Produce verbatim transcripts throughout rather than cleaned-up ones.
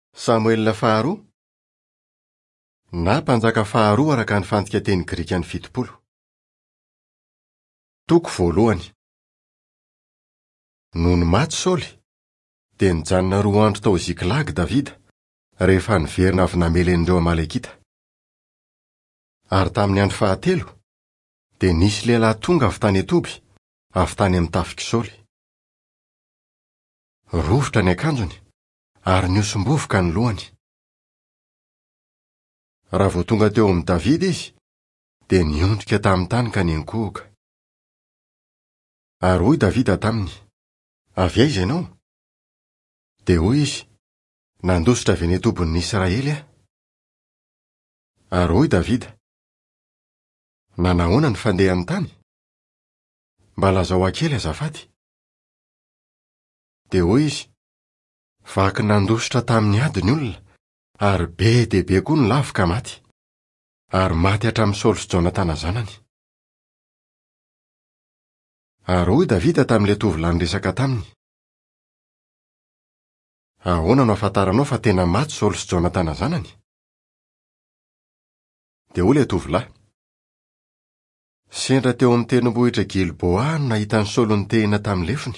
Samuel faharoa na mpanjaka faharoa araka ny fantika teny Grika ny fitopolo. Toko voalohany. Noho ny maty Saoly, dia nijanona roa andro tao Ziklag Davida rehefa niverina avy namelen'ireo Amalekita. Ary tamin'ny andro fahatelo, dia nisy lehilahy tonga avy tany Etoby, avy tany amin'ny tafiky Saoly. Rovitra ny akanjony, ary niosombovoka ny lohany. Raha vao tonga teo amin'ny Davida izy, dia niondrika tamin'ny tany ka niankohoka. Ary hoy Davida taminy, avy aiza ianao? Dia hoy izy, nandositra avy eny Etobon'ny Israely aho. Ary hoy Davida, nanahoana ny fandehan'ny tany? Mba lazao akely azafady. Dia hoy izy, vaky nandositra tamin'ny ady ny olona, ary be dia be koa ny lavo ka maty, ary maty hatramin'ny Saoly sy Jonatana zanany. Ary hoy Davida tamin'ilay tovolahy niresaka taminy, ahoana no ahafantaranao fa tena maty Saoly sy Jonatana zanany? Dia hoy ilay tovolahy, sendra teo amin'ny tendrombohitra Gilboa no nahita ny Saoly nitehina tamin'ny lefiny,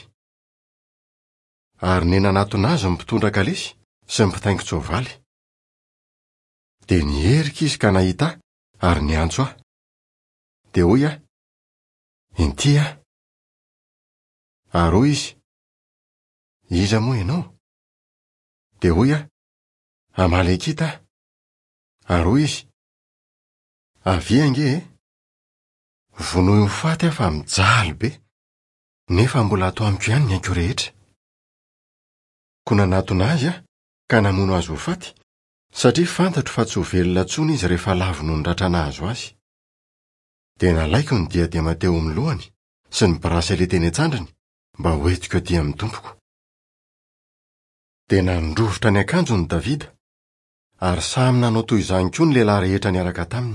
ary nenanatona azy ny mpitondra kalesy sy ny mpitaingo tsoavaly. Dia nierika izy ka nahita ary niantso aho. Dia hoy aho, inty aho. Ary hoy izy, iza moa ianao? Dia hoy aho, Amalekita aho. Ary hoy izy, avy ange e? Vonoy ho faty aho fa mijaly be, nefa mbola ato amiko ihany ny haiko rehetra. Ko nanatona azy aho, ka namono azy ho faty, satria fantatro fa tsy ho velona intsony izy rehefa lavo noho ny ratrana azo azy. Dia nalaiko ny diadema teo amin'ny lohany sy ny braselet eny an-tsandriny, mba hoentiko aty amin'ny tompoko. Dia nandrovitra ny akanjony Davida, ary samy nanao toy izany koa ny lehilahy rehetra niaraka taminy.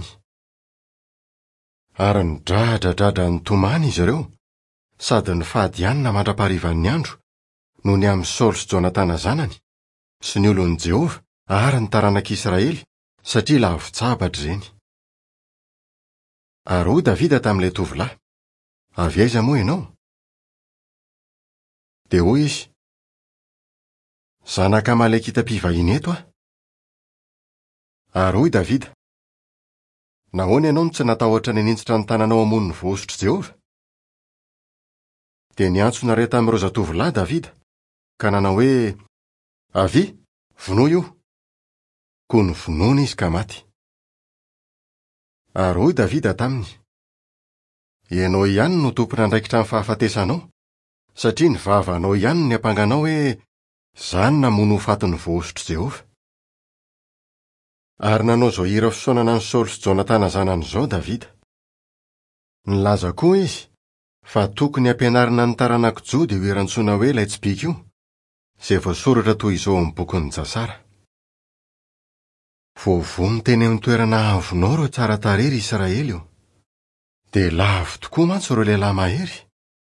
Ary nidradradratra nitomany izy ireo, sady nifady ihany na mandra-paharivan'ny andro, noho ny amin'ny Saoly sy Jonatana zanany, sy ny olon'i Jehova ary ny taranak'Israely, satria lavo-tsabatra ireny. Ary hoy Davida tamin'ilay tovolahy, avy aiza moa ianao? Dia hoy izy, zanaka Amalekita mpivahiny eto aho. Ary hoy Davida, nahoana ianao no tsy natahotra ny nintsitra ny tananao hamono ny vohosotry Jehova? Dia niantso nareo tamin'ireo zatovolahy Davida, ka nanao hoe, avy, vonoa io. Ko ny vonoana izy ka maty. Ary hoy Davida taminy, ianao ihany no tompona andraikitra ny fahafatesanao, satria ny vavanao ihany ny ampanganao hoe zany namono ho faty ny vohosotry Jehova. Ary nanao zao hira fisaonana ny Saoly sy Jonatana zanany zao Davida. Nilaza koa izy fa tokony ampianarina ny taranaka Jody io eran-tsoina hoe laitsibika io, izay voasoratra toy izao amin'ny bokin'ny Jasara. Voavono teny amin'ny toerana avonao ireo tsara tarery Israely io, dia lavo tokoa mantsy ireo lehilahy mahery.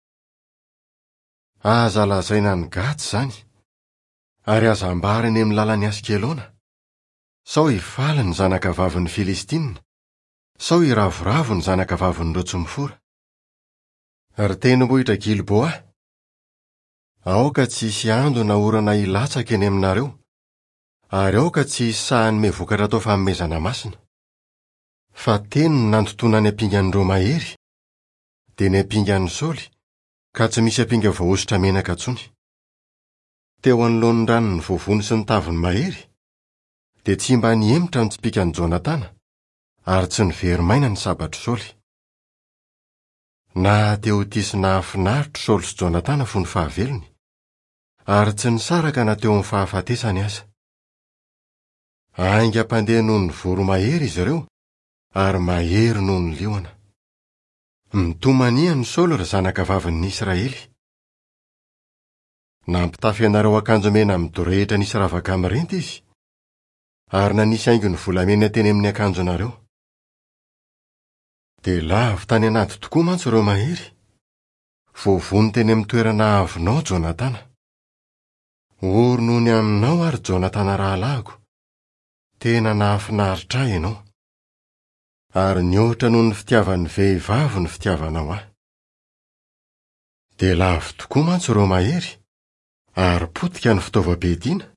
Aza lazaina ny Gaty zany, ary aza ambariny amin'ny lalan'ny Askelona, sao hifaly ny zanaka vavin'ny Filistina, sao hiravoravo ny zanaka vavin'ireo tsy mifora. Ary tendrombohitra Gilboa, aoka tsy hisy ando na orana hilatsaka eny aminareo, ary aoka tsy hisy sahan'ny vokatra atao fanomezana masina. Fa teny no nandotona ny ampingan'ireo mahery, dia ny ampingan'ny Saoly, ka tsy misy ampinga voahositra menaka intsony. Teo anoloan'ny rano ny voavono sy ny taviny mahery, dia tsy mba niemotra ny tsipika ny Jonatana, ary tsy nivery maina ny sabatry Saoly. Na teo tisy nahafinaritra Saoly sy Jonatana fony fahavelony, ary tsy nisaraka na teo amin'ny fahafatesany aza. Aingam-pandeha noho ny voro mahery izy ireo, ary mahery noho ny liona. Mitomania ny Saoly ry zanaka vavin'ny Israely. Nampitafy anareo akanjo mena midorehitra nisy ravaka mirenty izy, ary nanisy haingony volamena teny amin'ny akanjonareo. Dia lavo tany anaty tokoa mantsy ireo mahery, voavono teny amin'ny toerana avonao Jonatana. Orony aminao ary Jonathan rahalago. Tena nahafinaritra ahy ianao. Ary niohatra noho ny fitiavan'ny vehivavy ny fitiavanao ahy. De lavo tokoa mantsy ireo mahery, ary potika ny fitaovam-piadiana.